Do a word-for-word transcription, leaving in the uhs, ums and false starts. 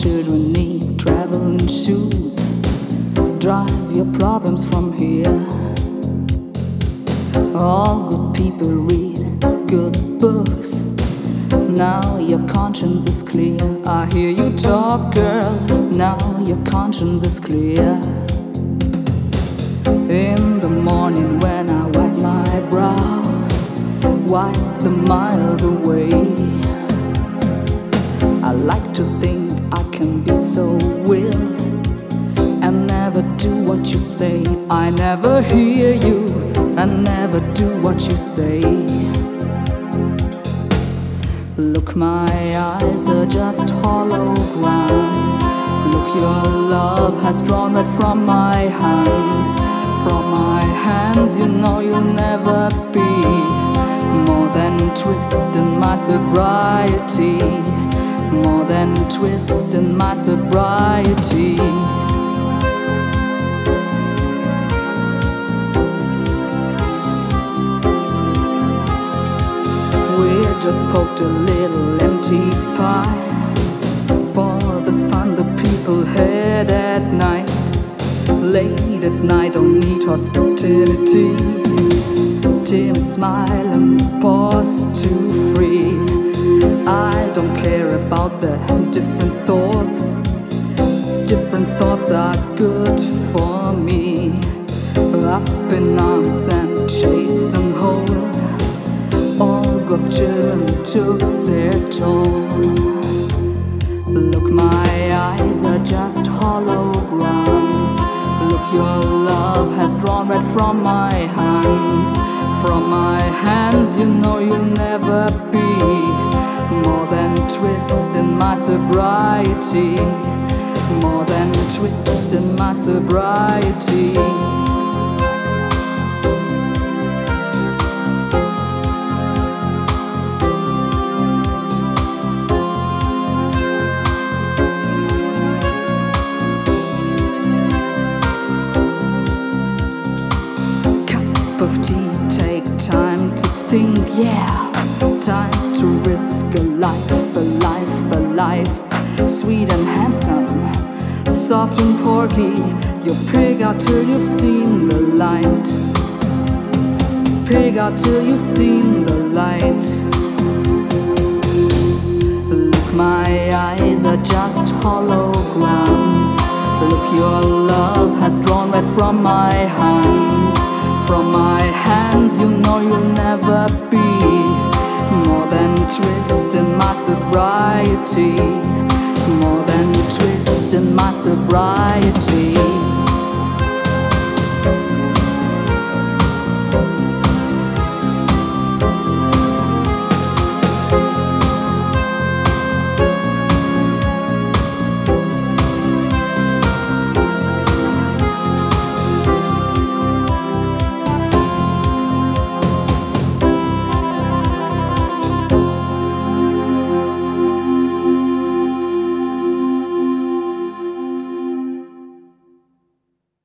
children need traveling shoes. Drive your problems from here. All good people read good books. Now your conscience is clear. I hear you talk, girl. Now your conscience is clear. In the morning when I wipe my brow, wipe the miles away. I like to think I can be so wild and never do what you say. I never hear you and never do what you say. Look, my eyes are just holograms. Look, your love has drawn red from my hands. From my hands, you know you'll never be more than twist in my sobriety. More than twist in my sobriety. We just poked a little empty pie for the fun the people had at night. Late at night, don't need hostility. Timid smile and pause to free. I don't care about the different thoughts. Different thoughts are good for me. Up in arms and chased and whole, all God's children took their toll. Look, my eyes are just holograms. Look, your love has drawn red from my hands. From my hands, you know you'll never be more than twist in my sobriety. More than twist in my sobriety. Of tea, take time to think, yeah. Time to risk a life, a life, a life. Sweet and handsome, soft and porky. You pig out till you've seen the light. Pig out till you've seen the light. Look, my eyes are just holograms. Look, your love has drawn red from my hands. From my hands, you know you'll never be more than twist in my sobriety. More than twist in my sobriety.